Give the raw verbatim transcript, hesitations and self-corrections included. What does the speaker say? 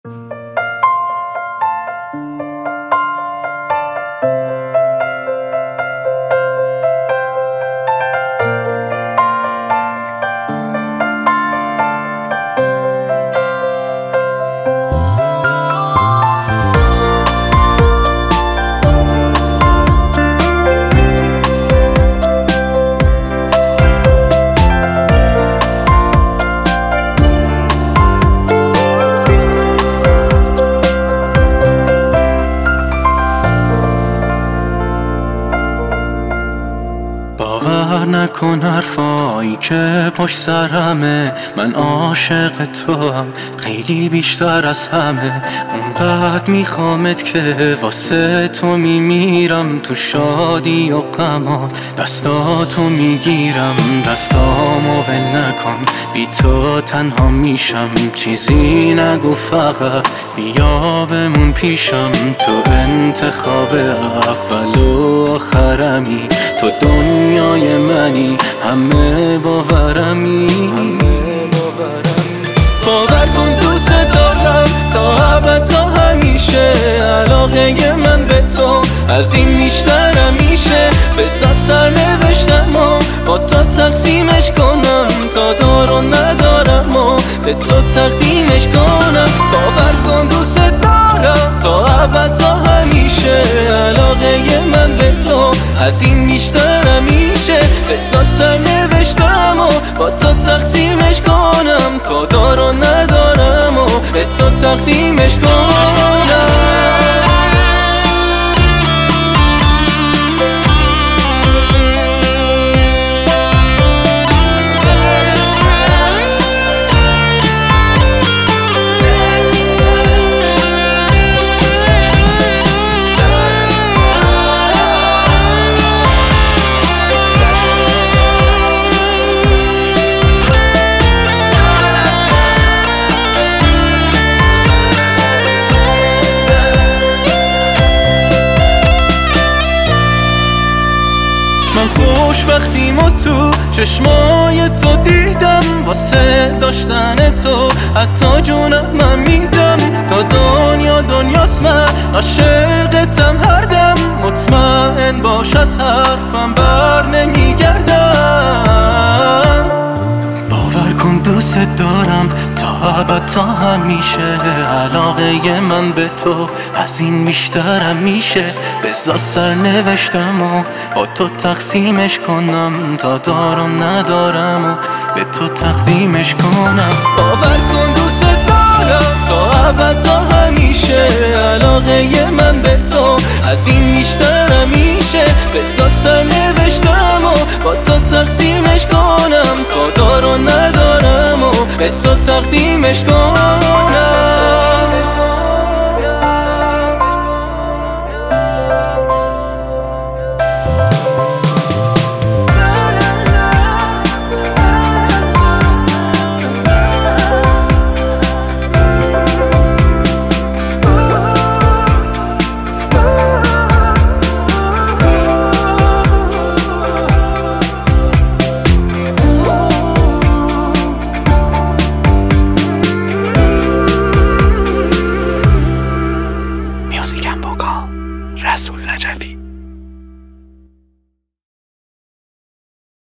باور نکن حرفایی که پشت سرمه، من عاشق توام خیلی بیشتر از همه. اونقدر میخوامت که واسه تو میمیرم، تو شادی و غمات دستاتو میگیرم. دستامو ول نکن، بی تو تنها میشم. چیزی نگو فقط بیا بمون پیشم. تو انتخاب اول و آخرمی، تو دنیای منی، همه باورمی. باور کن دوست دارم تا ابد تا همیشه. علاقه من به تو از این بیشتر میشه. بذار سرنوشتم و با تو تقسیمش کنم، تا دار و ندارم و به تو تقدیمش کنم. باور کن دوست دارم تا ابد تا همیشه. علاقه من به تو از این بیشتر میشه. بذار سرنوشتم و با تو تقسیمش کنم، تا دار و ندارم و به تو تقدیمش کنم. من خوشبختیمو تو چشمای تو دیدم، واسه داشتن تو حتی جونم من میدم. تا دنیا دنیاست من عاشقتم هر دم، مطمئن باش از حرفم بر نمیگردم. باور کن دوست دارم تا ابد تا همیشه. علاقه من به تو از این بیشتر میشه. بذار سرنوشتم و با تو تقسیمش کنم، تا دار و ندارم و به تو تقدیمش کنم. باور کن دوست دارم تا ابد تا همیشه. علاقه من به تو از این بیشتر میشه. بذار سرنوشتم و با تو تقسیمش کنم، تا دار و ندارم و به تو تقدیمش کنم.